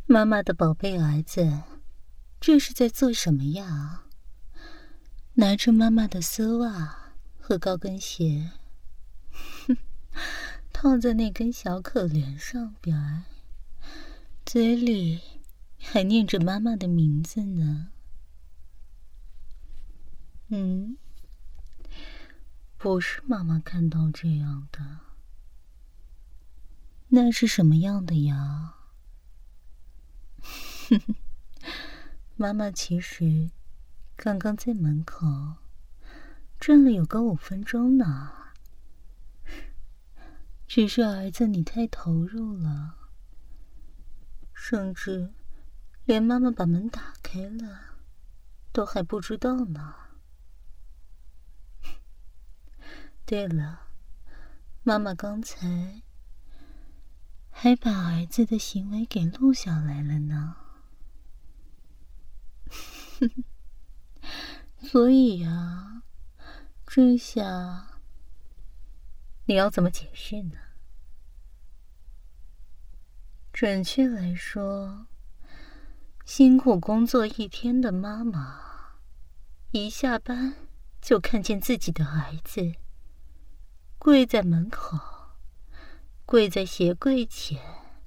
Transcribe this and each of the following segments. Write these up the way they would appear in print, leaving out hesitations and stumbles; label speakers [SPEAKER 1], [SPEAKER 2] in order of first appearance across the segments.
[SPEAKER 1] 妈妈的宝贝儿子，这是在做什么呀？拿着妈妈的丝袜和高跟鞋，套在那根小可怜上边，嘴里还念着妈妈的名字呢。不是妈妈看到这样的。那是什么样的呀？妈妈其实刚刚在门口站了有个5分钟呢，只是儿子你太投入了，甚至连妈妈把门打开了都还不知道呢。对了，妈妈刚才还把儿子的行为给录下来了呢。所以啊，这下你要怎么解释呢？准确来说，辛苦工作一天的妈妈，一下班就看见自己的儿子跪在门口，跪在鞋柜前，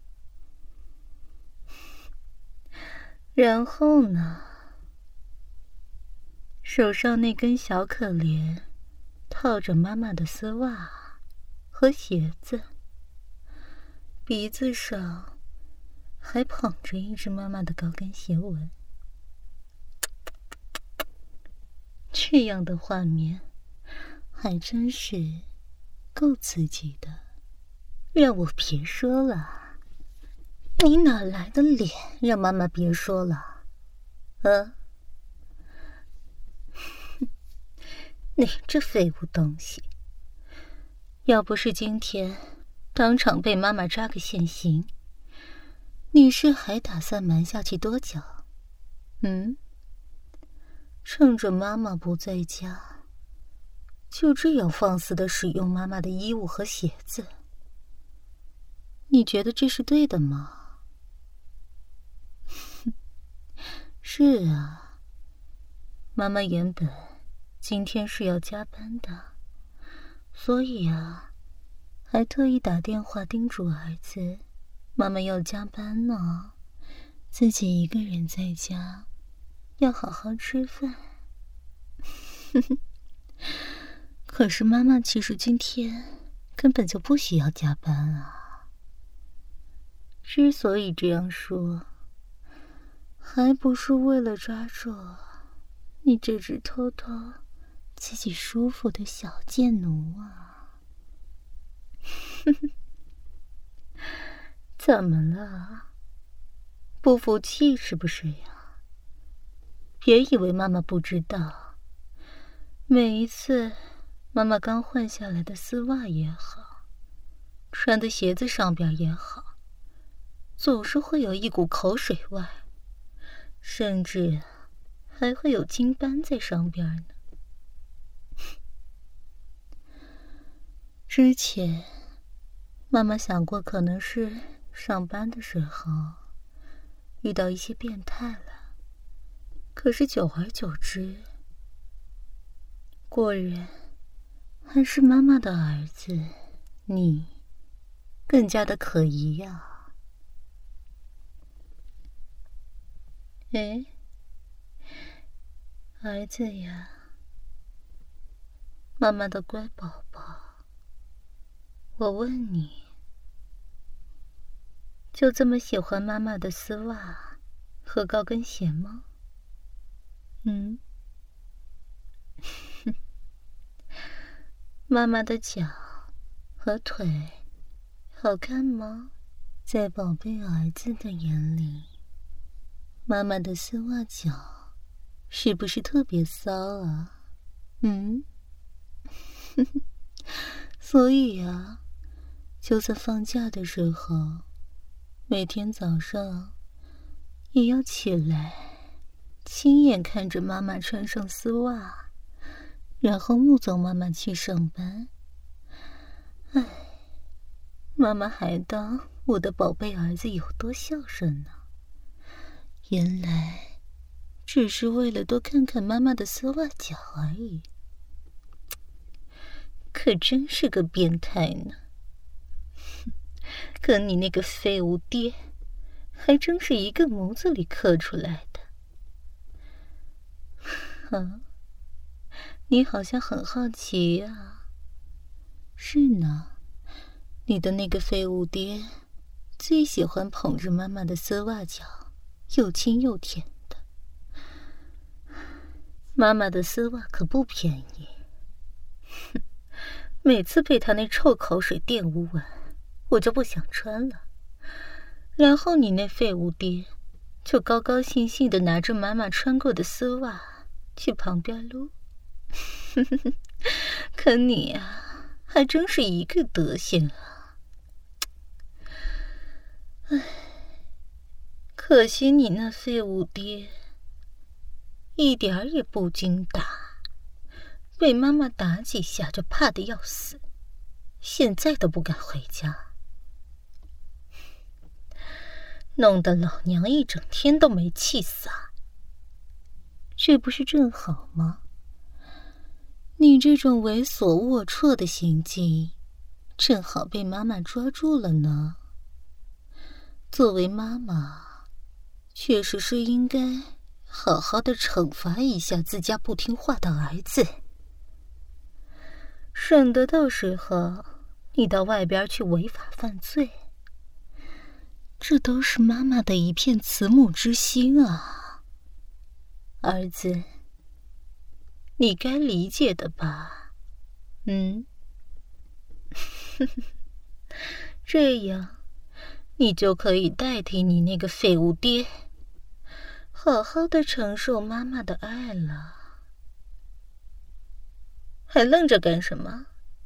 [SPEAKER 1] 然后呢，手上那根小可怜套着妈妈的丝袜和鞋子，鼻子上还捧着一只妈妈的高跟鞋纹。这样的画面还真是够刺激的，让我别说了。你哪来的脸让妈妈别说了？你这废物东西，要不是今天当场被妈妈抓个现行，你是还打算瞒下去多久？趁着妈妈不在家，就这样放肆地使用妈妈的衣物和鞋子，你觉得这是对的吗？是啊，妈妈原本今天是要加班的，所以啊，还特意打电话叮嘱儿子，妈妈要加班呢，自己一个人在家，要好好吃饭。可是妈妈其实今天根本就不需要加班啊。之所以这样说，还不是为了抓住你这只偷偷自己舒服的小贱奴啊。怎么了？不服气是不是呀？别以为妈妈不知道，每一次妈妈刚换下来的丝袜也好，穿的鞋子上边也好，总是会有一股口水味，甚至还会有金斑在上边呢。之前妈妈想过，可能是上班的时候遇到一些变态了，可是久而久之，果然还是妈妈的儿子你更加的可疑呀。儿子呀，妈妈的乖宝宝，我问你，就这么喜欢妈妈的丝袜和高跟鞋吗？妈妈的脚和腿好看吗？在宝贝儿子的眼里，妈妈的丝袜脚是不是特别骚啊？所以啊，就算放假的时候，每天早上也要起来亲眼看着妈妈穿上丝袜，然后目送妈妈去上班。妈妈还当我的宝贝儿子有多孝顺呢。 原来只是为了多看看妈妈的丝袜脚而已。可真是个变态呢。跟你那个废物爹还真是一个模子里刻出来的。你好像很好奇呀。是呢，你的那个废物爹最喜欢捧着妈妈的丝袜脚，又亲又舔的。妈妈的丝袜可不便宜，每次被他那臭口水玷污完，我就不想穿了。然后你那废物爹就高高兴兴地拿着妈妈穿过的丝袜去旁边撸。可你啊，还真是一个德行啊。唉，可惜你那废物爹一点儿也不经打，被妈妈打几下就怕得要死，现在都不敢回家，弄得老娘一整天都没气撒。这不是正好吗？你这种猥琐龌龊的行径，正好被妈妈抓住了呢。作为妈妈，确实是应该好好的惩罚一下自家不听话的儿子，省得到时候你到外边去违法犯罪。这都是妈妈的一片慈母之心啊，儿子，你该理解的吧？这样，你就可以代替你那个废物爹，好好的承受妈妈的爱了。还愣着干什么？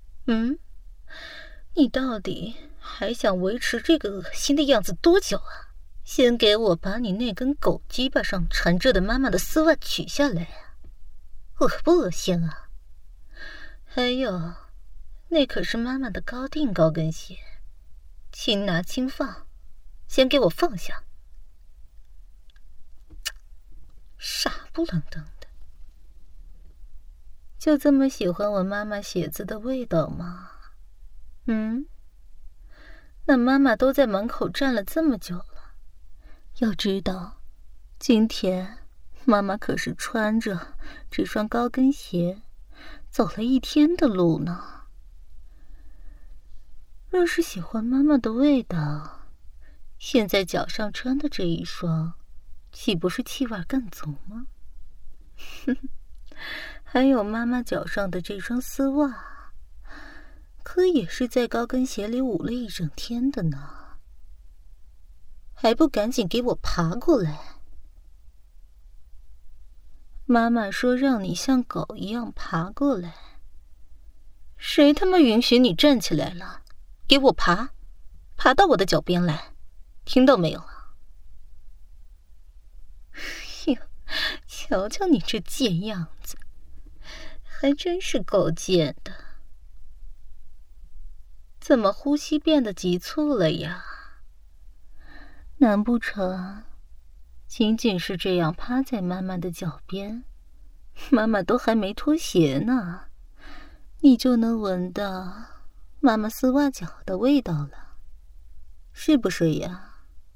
[SPEAKER 1] 你到底还想维持这个恶心的样子多久啊？先给我把你那根狗鸡巴上缠着的妈妈的丝袜取下来啊！恶不恶心啊？还有，那可是妈妈的高定高跟鞋，轻拿轻放，先给我放下。傻不愣登的，就这么喜欢我妈妈鞋子的味道吗？那妈妈都在门口站了这么久了，要知道，今天妈妈可是穿着这双高跟鞋走了一天的路呢。若是喜欢妈妈的味道，现在脚上穿的这一双，岂不是气味更足吗？还有妈妈脚上的这双丝袜，可也是在高跟鞋里捂了一整天的呢，还不赶紧给我爬过来！妈妈说让你像狗一样爬过来，谁他妈允许你站起来了？给我爬，爬到我的脚边来，听到没有啊？哟，瞧瞧你这贱样子，还真是够贱的。怎么呼吸变得急促了呀？难不成仅仅是这样趴在妈妈的脚边，妈妈都还没脱鞋呢，你就能闻到妈妈丝袜脚的味道了，是不是呀？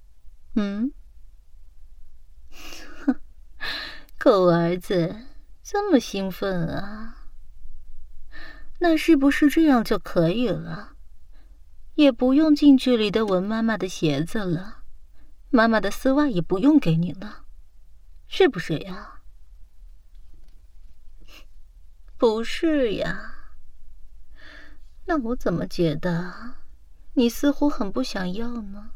[SPEAKER 1] 狗儿子这么兴奋啊？那是不是这样就可以了？也不用近距离的闻妈妈的鞋子了，妈妈的丝袜也不用给你了，是不是呀？不是呀。那我怎么觉得你似乎很不想要呢？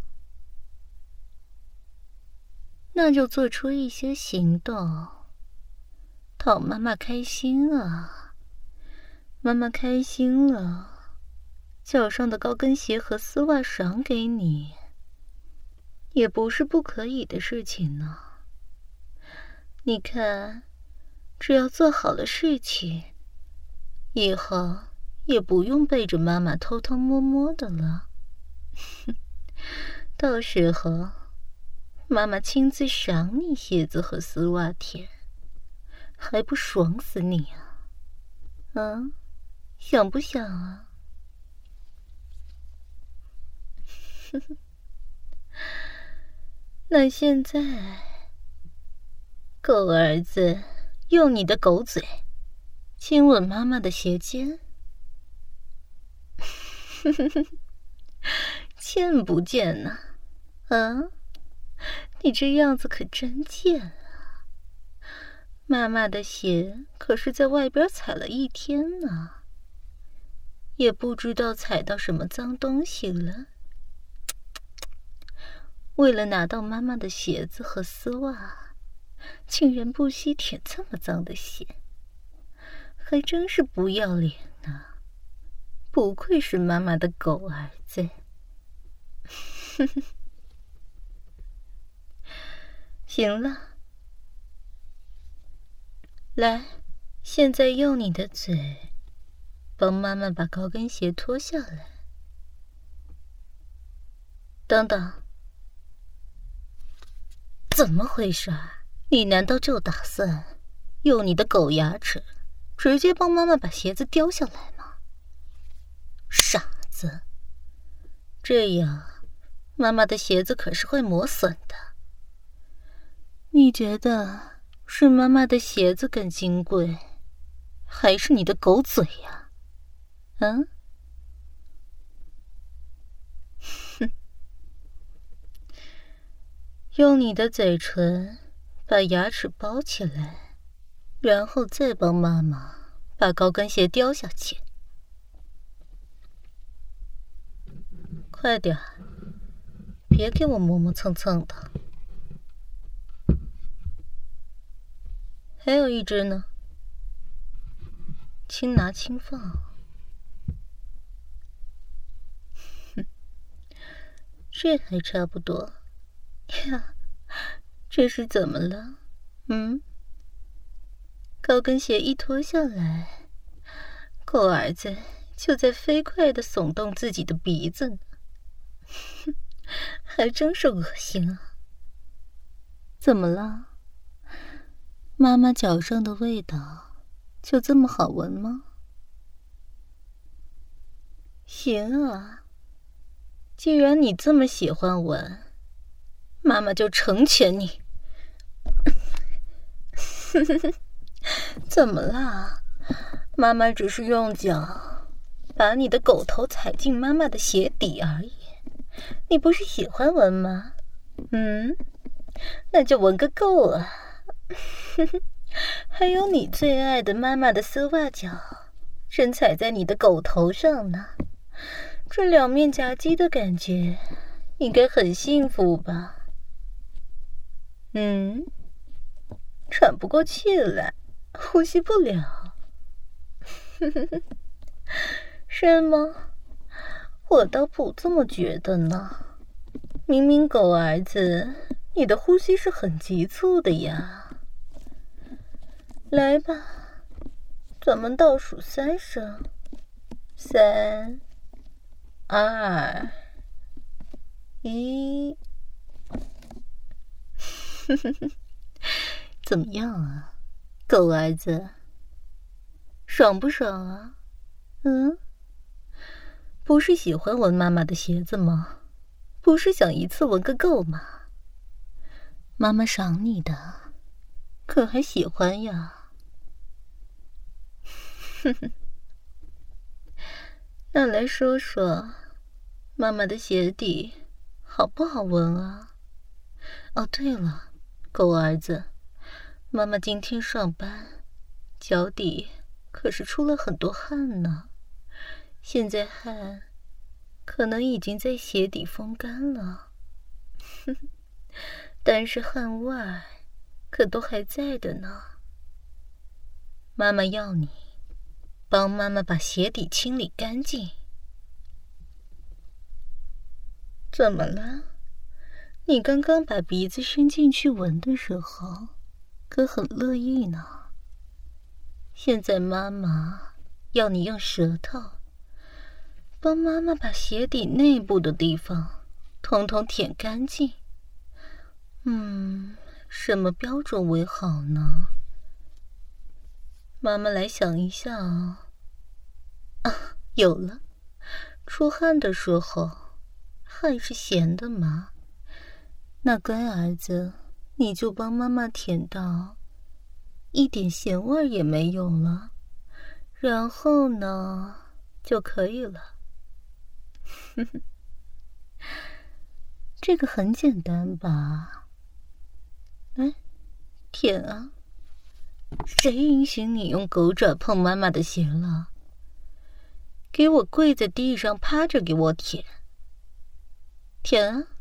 [SPEAKER 1] 那就做出一些行动，讨妈妈开心啊！妈妈开心了，脚上的高跟鞋和丝袜赏给你，也不是不可以的事情呢。你看，只要做好了事情，以后也不用背着妈妈偷偷摸摸的了。到时候妈妈亲自赏你鞋子和丝袜舔，还不爽死你啊？嗯，想不想啊？那现在，狗儿子用你的狗嘴亲吻妈妈的鞋尖，贱不贱呢？啊，你这样子可真贱啊！妈妈的鞋可是在外边踩了一天呢，也不知道踩到什么脏东西了。为了拿到妈妈的鞋子和丝袜，竟然不惜舔这么脏的鞋，还真是不要脸呢！不愧是妈妈的狗儿子。行了，来，现在用你的嘴帮妈妈把高跟鞋脱下来。等等，怎么回事？你难道就打算用你的狗牙齿直接帮妈妈把鞋子叼下来吗？傻子，这样妈妈的鞋子可是会磨损的。你觉得是妈妈的鞋子更金贵，还是你的狗嘴呀？嗯？哼，用你的嘴唇把牙齿包起来，然后再帮妈妈把高跟鞋叼下去。快点，别给我磨磨蹭蹭的。还有一只呢，轻拿轻放。哼，这还差不多呀。这是怎么了？嗯？高跟鞋一脱下来，狗儿子就在飞快地耸动自己的鼻子呢。哼，还真是恶心啊。怎么了？妈妈脚上的味道就这么好闻吗？行啊，既然你这么喜欢闻，妈妈就成全你。怎么啦？妈妈只是用脚把你的狗头踩进妈妈的鞋底而已，你不是喜欢闻吗？嗯，那就闻个够啊。还有你最爱的妈妈的丝袜脚正踩在你的狗头上呢，这两面夹击的感觉应该很幸福吧？嗯，喘不过气来，呼吸不了。是吗？我倒不这么觉得呢。明明狗儿子，你的呼吸是很急促的呀。来吧，咱们倒数3声，3、2、1。怎么样啊，狗儿子？爽不爽啊？嗯？不是喜欢闻妈妈的鞋子吗？不是想一次闻个够吗？妈妈赏你的，可还喜欢呀？那来说说，妈妈的鞋底好不好闻啊？哦，对了，狗儿子，妈妈今天上班，脚底可是出了很多汗呢。现在汗可能已经在鞋底风干了，但是汗味儿可都还在的呢。妈妈要你帮妈妈把鞋底清理干净。怎么了？你刚刚把鼻子伸进去闻的时候，可很乐意呢。现在妈妈要你用舌头帮妈妈把鞋底内部的地方统统舔干净。 什么标准为好呢？妈妈来想一下啊。有了，出汗的时候，汗是咸的嘛。那乖儿子，你就帮妈妈舔到一点咸味也没有了，然后呢，就可以了。这个很简单吧？舔啊！谁允许你用狗爪碰妈妈的鞋了？给我跪在地上趴着给我舔。舔啊！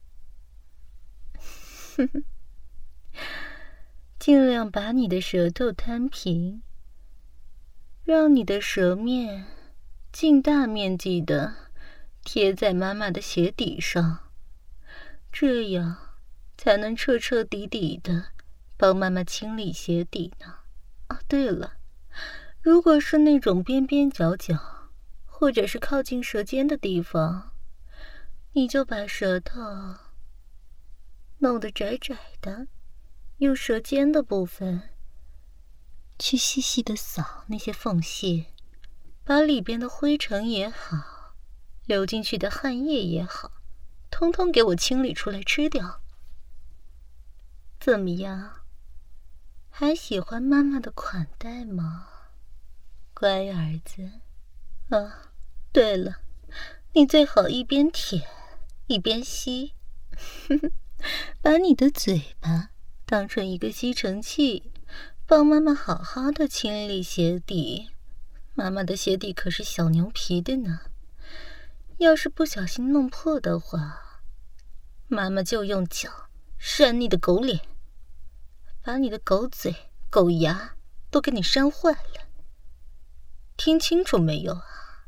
[SPEAKER 1] 尽量把你的舌头摊平，让你的舌面尽大面积的贴在妈妈的鞋底上，这样才能彻彻底底的帮妈妈清理鞋底呢。对了，如果是那种边边角角，或者是靠近舌尖的地方，你就把舌头弄得窄窄的，用舌尖的部分去细细的扫那些缝隙，把里边的灰尘也好，流进去的汗液也好，通通给我清理出来吃掉。怎么样？还喜欢妈妈的款待吗？乖儿子。对了，你最好一边舔一边吸，把你的嘴巴当成一个吸尘器，帮妈妈好好的清理鞋底。妈妈的鞋底可是小牛皮的呢，要是不小心弄破的话，妈妈就用脚扇你的狗脸，把你的狗嘴狗牙都给你扇坏了。听清楚没有啊？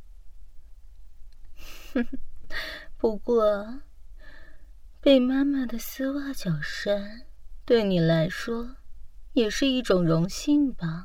[SPEAKER 1] 不过被妈妈的丝袜脚扇对你来说也是一种荣幸吧。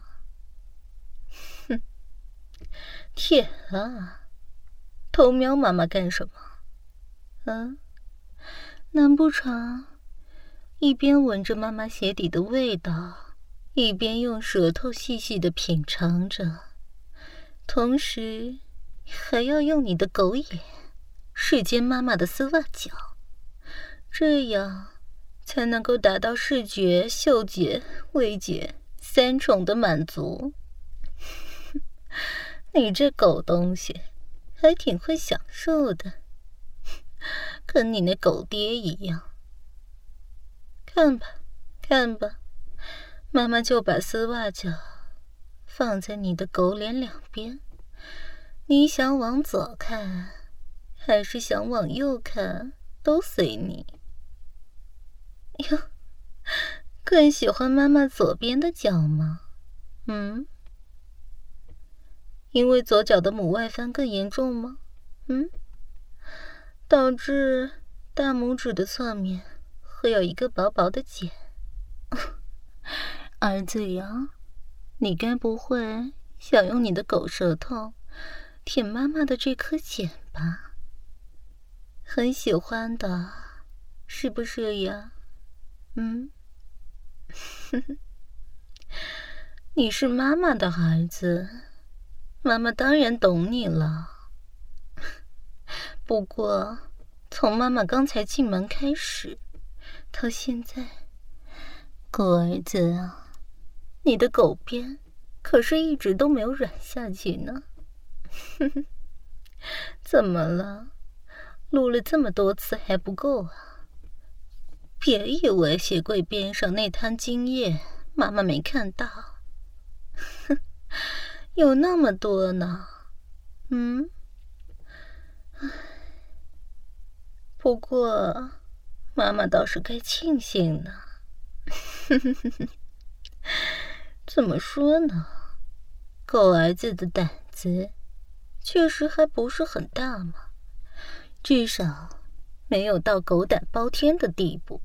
[SPEAKER 1] 舔啊，偷瞄妈妈干什么？难不成一边闻着妈妈鞋底的味道，一边用舌头细细的品尝着，同时还要用你的狗眼视奸妈妈的丝袜脚，这样才能够达到视觉、嗅觉、味觉三重的满足。你这狗东西还挺会享受的，跟你那狗爹一样。看吧，看吧，妈妈就把丝袜脚放在你的狗脸两边，你想往左看还是想往右看都随你。哟，更喜欢妈妈左边的脚吗？因为左脚的母外翻更严重吗？导致大拇指的侧面会有一个薄薄的茧。儿子呀，你该不会想用你的狗舌头舔妈妈的这颗茧吧？很喜欢的，是不是呀？你是妈妈的孩子，妈妈当然懂你了。不过从妈妈刚才进门开始到现在，狗儿子啊，你的狗鞭可是一直都没有软下去呢。怎么了？录了这么多次还不够啊？别以为鞋柜边上那滩精液妈妈没看到，有那么多呢。不过妈妈倒是该庆幸呢。怎么说呢，狗儿子的胆子确实还不是很大嘛，至少没有到狗胆包天的地步。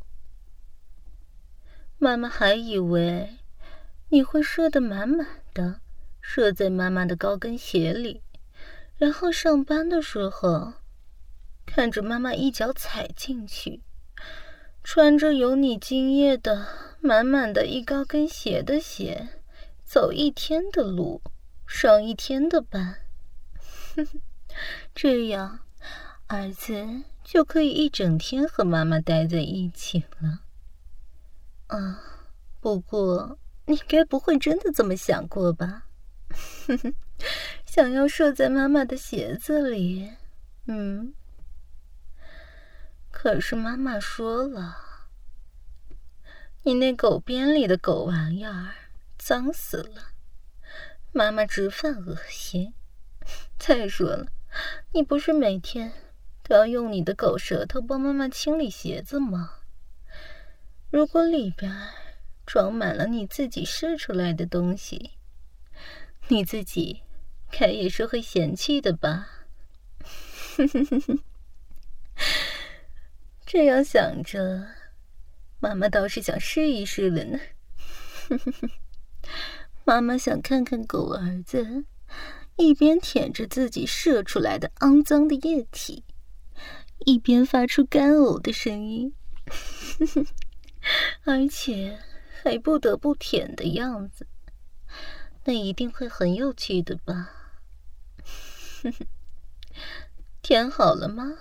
[SPEAKER 1] 妈妈还以为你会射得满满的，射在妈妈的高跟鞋里，然后上班的时候看着妈妈一脚踩进去， 穿着有你精液的满满的一高跟鞋的鞋，走一天的路，上一天的班。这样，儿子就可以一整天和妈妈待在一起了。不过你该不会真的这么想过吧？想要射在妈妈的鞋子里，可是妈妈说了，你那狗鞭里的狗玩意儿脏死了，妈妈直犯恶心。再说了，你不是每天都要用你的狗舌头帮妈妈清理鞋子吗？如果里边装满了你自己射出来的东西，你自己该也是会嫌弃的吧？这样想着，妈妈倒是想试一试了呢。妈妈想看看狗儿子一边舔着自己射出来的肮脏的液体，一边发出干呕的声音，而且还不得不舔的样子，那一定会很有趣的吧？舔好了吗？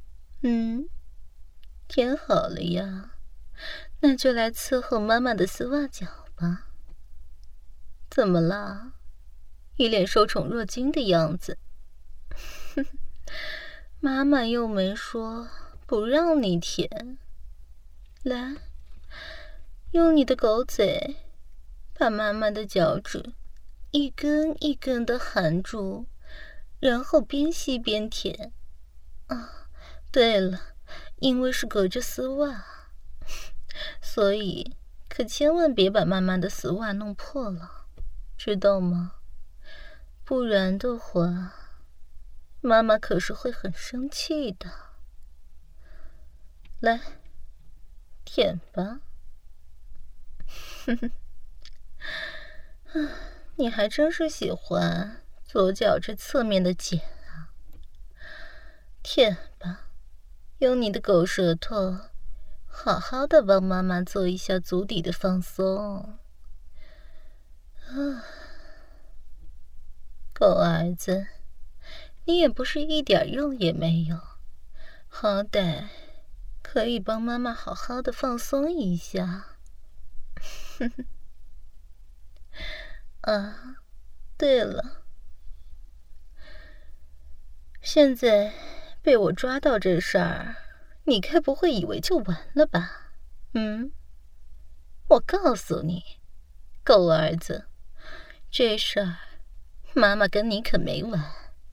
[SPEAKER 1] 舔好了呀，那就来伺候妈妈的丝袜脚吧。怎么了？一脸受宠若惊的样子。妈妈又没说不让你舔。来，用你的狗嘴把妈妈的脚趾一根一根的含住，然后边吸边舔。对了，因为是隔着丝袜，所以可千万别把妈妈的丝袜弄破了，知道吗？不然的话，妈妈可是会很生气的。来，舔吧。你还真是喜欢左脚这侧面的茧啊。舔吧，用你的狗舌头好好的帮妈妈做一下足底的放松。狗儿子，你也不是一点用也没有，好歹可以帮妈妈好好的放松一下。对了，现在被我抓到这事儿，你该不会以为就完了吧？我告诉你，狗儿子，这事儿妈妈跟你可没完。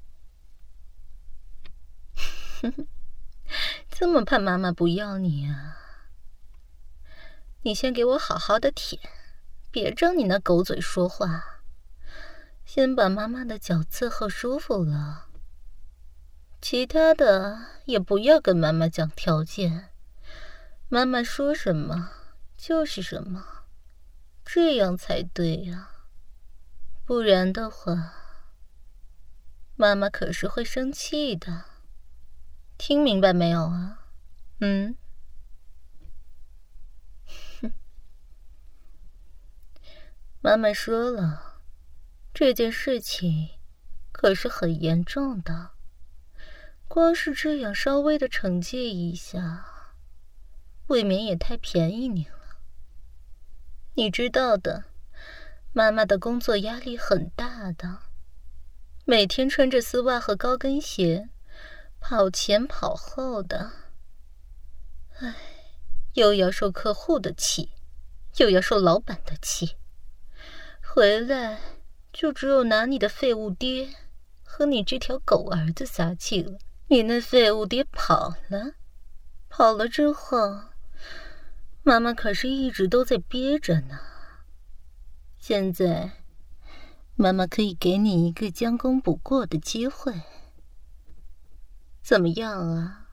[SPEAKER 1] 这么怕妈妈不要你啊？你先给我好好的舔，别张你那狗嘴说话。先把妈妈的脚伺候舒服了，其他的也不要跟妈妈讲条件，妈妈说什么就是什么，这样才对呀。不然的话，妈妈可是会生气的。听明白没有啊？妈妈说了，这件事情可是很严重的，光是这样稍微的惩戒一下，未免也太便宜你了。你知道的，妈妈的工作压力很大的，每天穿着丝袜和高跟鞋，跑前跑后的，又要受客户的气，又要受老板的气，回来就只有拿你的废物爹和你这条狗儿子撒气了。你那废物爹跑了之后，妈妈可是一直都在憋着呢。现在妈妈可以给你一个将功补过的机会，怎么样啊？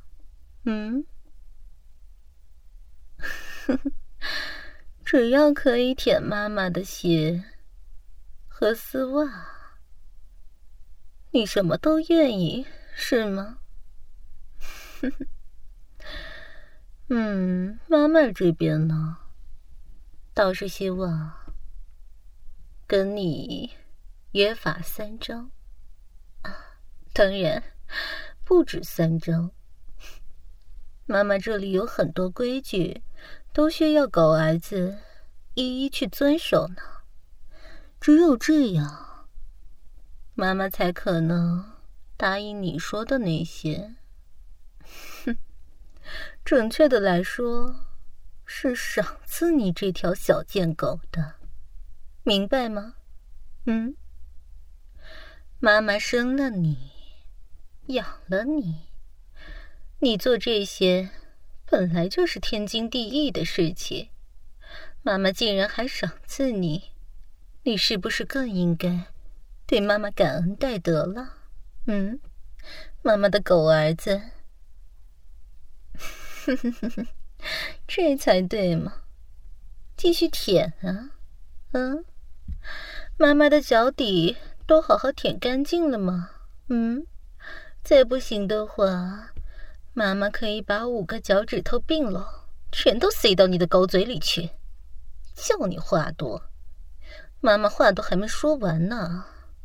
[SPEAKER 1] 只要可以舔妈妈的鞋和丝袜，你什么都愿意，是吗？ 妈妈这边呢，倒是希望跟你约法3章啊，当然不止3章。妈妈这里有很多规矩，都需要狗儿子一一去遵守呢。只有这样，妈妈才可能答应你说的那些。准确的来说，是赏赐你这条小贱狗的，明白吗？妈妈生了你，养了你，你做这些本来就是天经地义的事情，妈妈竟然还赏赐你，你是不是更应该对妈妈感恩戴德了？妈妈的狗儿子。这才对嘛，继续舔啊。妈妈的脚底都好好舔干净了吗？再不行的话，妈妈可以把5个脚趾头并拢，全都塞到你的狗嘴里去。叫你话多，妈妈话都还没说完呢。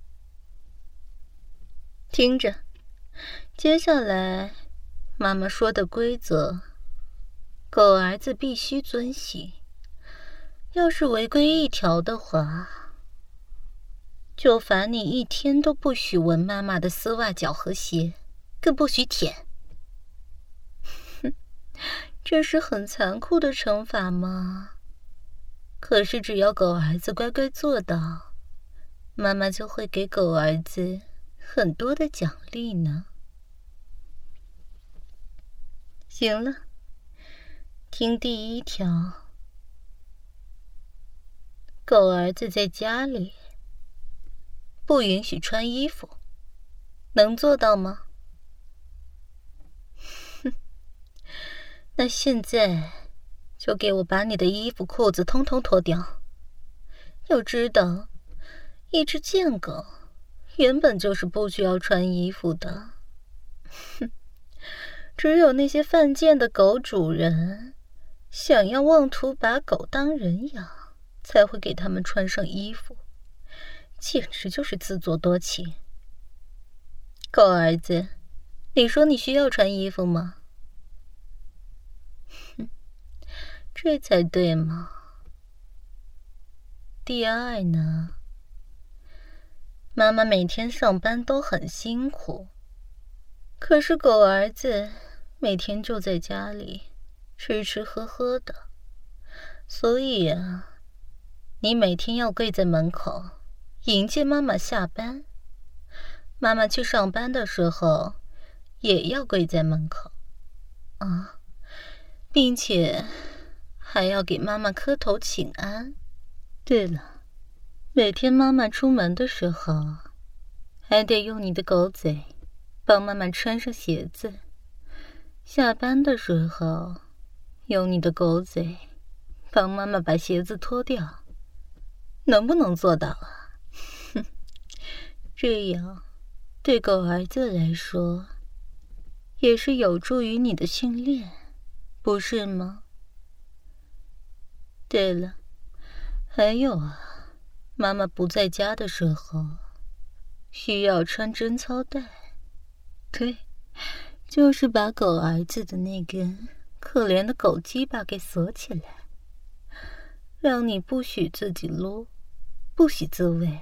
[SPEAKER 1] 听着，接下来妈妈说的规则，狗儿子必须遵行。要是违规1条的话，就罚你1天都不许闻妈妈的丝袜脚和鞋，更不许舔。这是很残酷的惩罚吗？可是只要狗儿子乖乖做到，妈妈就会给狗儿子很多的奖励呢。行了，听第1条，狗儿子在家里不允许穿衣服，能做到吗？那现在就给我把你的衣服裤子通通脱掉。要知道，一只贱狗原本就是不需要穿衣服的。只有那些犯贱的狗主人想要妄图把狗当人养，才会给他们穿上衣服，简直就是自作多情。狗儿子，你说你需要穿衣服吗？这才对嘛。第2呢，妈妈每天上班都很辛苦，可是狗儿子每天就在家里吃吃喝喝的，所以啊，你每天要跪在门口迎接妈妈下班，妈妈去上班的时候也要跪在门口啊，并且还要给妈妈磕头请安。对了，每天妈妈出门的时候还得用你的狗嘴帮妈妈穿上鞋子，下班的时候用你的狗嘴帮妈妈把鞋子脱掉，能不能做到啊？这样对狗儿子来说也是有助于你的训练，不是吗？对了，还有啊，妈妈不在家的时候需要穿贞操带。对，就是把狗儿子的那根可怜的狗鸡巴给锁起来，让你不许自己撸，不许自慰。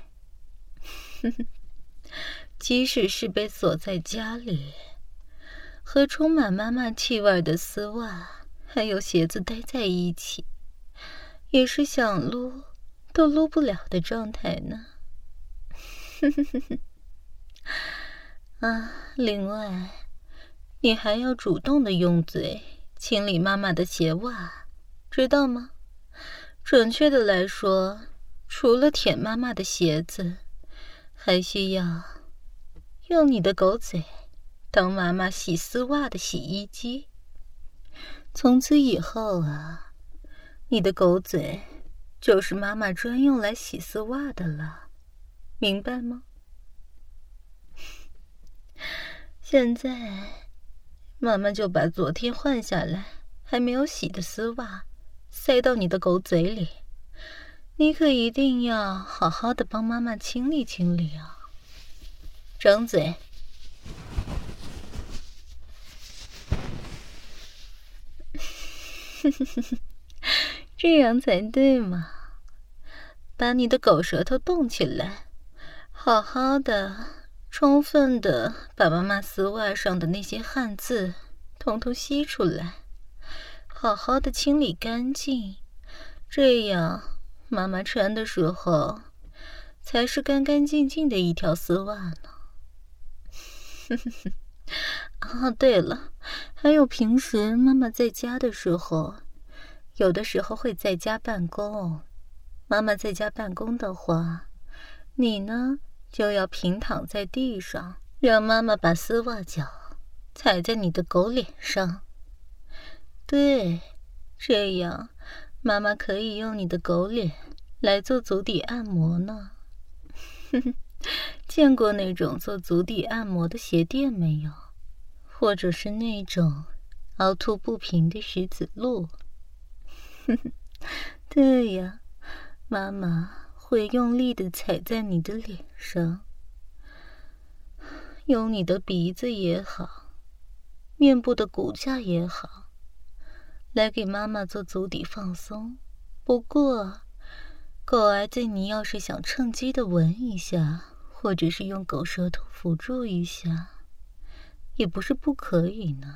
[SPEAKER 1] 即使是被锁在家里，和充满妈妈气味的丝袜还有鞋子待在一起，也是想撸都撸不了的状态呢。啊，另外，你还要主动的用嘴清理妈妈的鞋袜，知道吗？准确的来说，除了舔妈妈的鞋子，还需要用你的狗嘴当妈妈洗丝袜的洗衣机。从此以后啊，你的狗嘴就是妈妈专用来洗丝袜的了，明白吗？现在妈妈就把昨天换下来还没有洗的丝袜塞到你的狗嘴里，你可一定要好好的帮妈妈清理清理啊！张嘴。这样才对嘛！把你的狗舌头动起来，好好的、充分的把妈妈丝袜上的那些汗渍统统吸出来，好好的清理干净，这样妈妈穿的时候才是干干净净的一条丝袜呢。啊，对了，还有平时妈妈在家的时候，有的时候会在家办公。妈妈在家办公的话，你呢就要平躺在地上，让妈妈把丝袜脚踩在你的狗脸上。对，这样妈妈可以用你的狗脸来做足底按摩呢。见过那种做足底按摩的鞋垫没有？或者是那种凹凸不平的石子路？对呀，妈妈会用力地踩在你的脸上，用你的鼻子也好，面部的骨架也好，来给妈妈做足底放松。不过，狗儿子你要是想趁机的闻一下，或者是用狗舌头辅助一下，也不是不可以呢。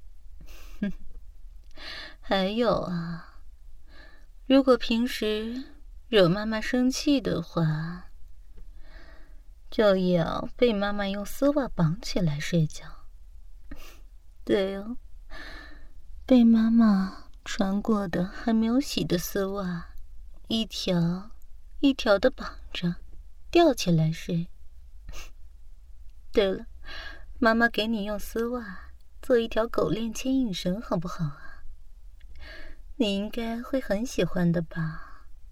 [SPEAKER 1] 还有啊，如果平时惹妈妈生气的话，就要被妈妈用丝袜绑起来睡觉。对哦，被妈妈穿过的还没有洗的丝袜，一条一条的绑着，吊起来睡。对了，妈妈给你用丝袜做一条狗链牵引绳，好不好啊？你应该会很喜欢的吧？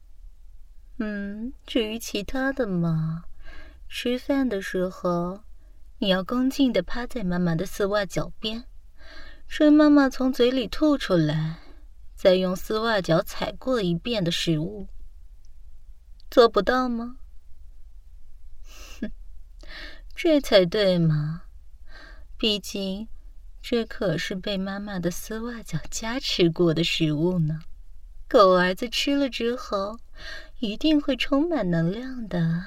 [SPEAKER 1] 至于其他的嘛，吃饭的时候，你要恭敬地趴在妈妈的丝袜脚边，趁妈妈从嘴里吐出来，再用丝袜脚踩过一遍的食物。做不到吗？这才对嘛，毕竟这可是被妈妈的丝袜脚加持过的食物呢。狗儿子吃了之后一定会充满能量的。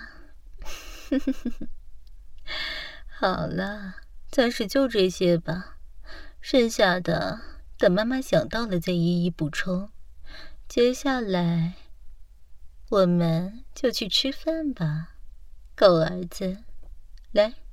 [SPEAKER 1] 好了，暂时就这些吧，剩下的等妈妈想到了再一一补充。接下来我们就去吃饭吧，狗儿子，来。